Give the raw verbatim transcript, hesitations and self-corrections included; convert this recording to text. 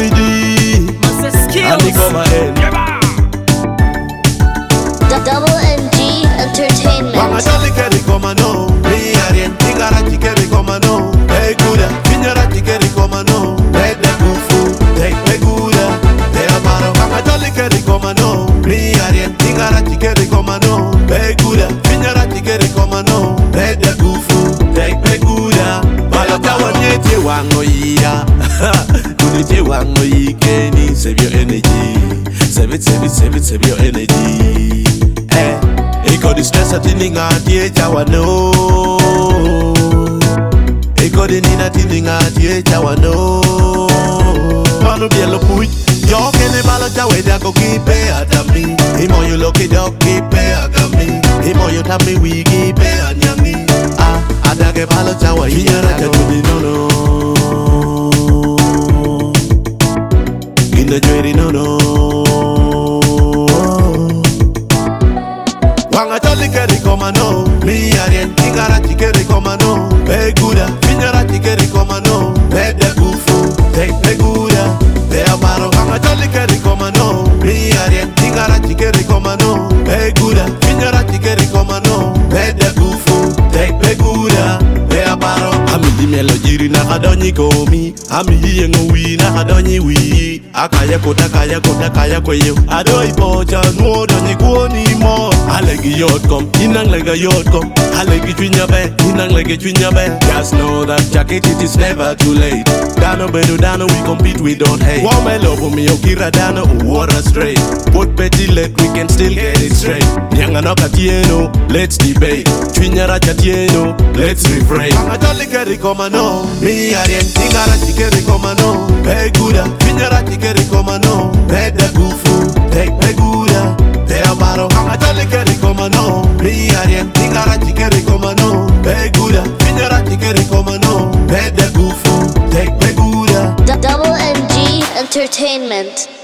comedy. And it come ahead. Double N G Entertainment. Wanga jolly carry come no. Me arien ingara chikeri come no. Hey guda, vinyara chikeri come no. Hey de kufu, hey hey guda. Hey amaro. Wanga jolly carry come no. Me arien ingara chikeri come no. Hey guda, vinyara chikeri come no. Hey de kufu, hey hey guda. Bala tawa nyeti wango iya. Kuniti wango ikeni. Save your energy. Save it, save it, save it, save your energy. Eh, iko di stress ati ninga die jawa no. Iko di nina ti ninga die jawa no. Manu bielo puy, yo kene balo jawe da go kipe adami. Imo you loki dog kipe agami. Imo you tami we kipe anyami. Ah, adage balo jawa hinyara jaduni no no. Inda jweri no no. Wanga jolly carry come no. Me arien ingara chikeri come no. Hey guda, vinyara chikeri come no. Hey de kufu, hey hey guda. Hey amaro. Wanga jolly carry come no. Me arien ingara chikeri come no. Hey guda, vinyara chikeri come no. Hey de kufu, hey hey guda. Hey amaro. Ami di melo jiri na kadonyi komi. Ami yengo wi na kadonyi wi. Akaya kota kaya kota kaya kweyo. Ado ipocha nuo donyi kuoni mo. Alegi yot kom, inang lega yot kom. Alegi twinya be, inang lega twinya be. Just know that jacket it is never too late. Dano bedo dano we compete we don't hate. One my love me okira dano water straight. Put petty leg we can still get it straight. Nyanga noka tieno, let's debate. Twinya racha tieno, let's refrain. Wanga jolly carry come no. Me arien ingara chikeri come no. Hey guda, twinya racha chikeri come no. Hey de kufu, hey hey guda. Hey amaro, wanga jolly carry come no. Me arien ingara chikeri come no. Hey guda, vinyara chikeri come no. Hey de kufu, hey hey guda. Double N G Entertainment.